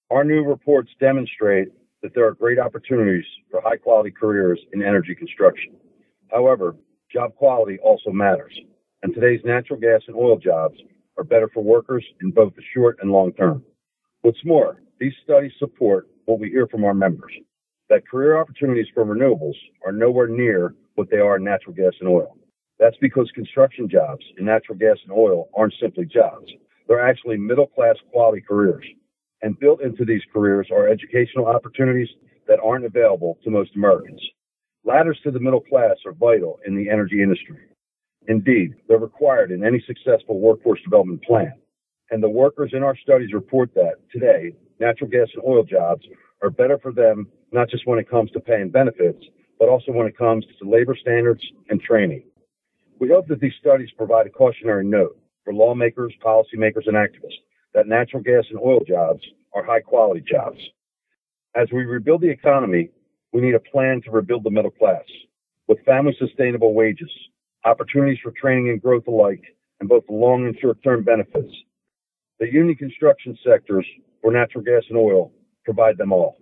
Our new reports demonstrate that there are great opportunities for high quality careers in energy construction. However, job quality also matters, and today's natural gas and oil jobs are better for workers in both the short and long term. What's more, these studies support what we hear from our members, that career opportunities for renewables are nowhere near what they are in natural gas and oil. That's because construction jobs in natural gas and oil aren't simply jobs. They're actually middle-class quality careers. And built into these careers are educational opportunities that aren't available to most Americans. Ladders to the middle class are vital in the energy industry. Indeed, they're required in any successful workforce development plan. And the workers in our studies report that today, natural gas and oil jobs are better for them, not just when it comes to pay and benefits, but also when it comes to labor standards and training. We hope that these studies provide a cautionary note for lawmakers, policymakers, and activists that natural gas and oil jobs are high-quality jobs. As we rebuild the economy, we need a plan to rebuild the middle class with family-sustainable wages, opportunities for training and growth alike, and both long and short-term benefits. The union construction sectors for natural gas and oil provide them all.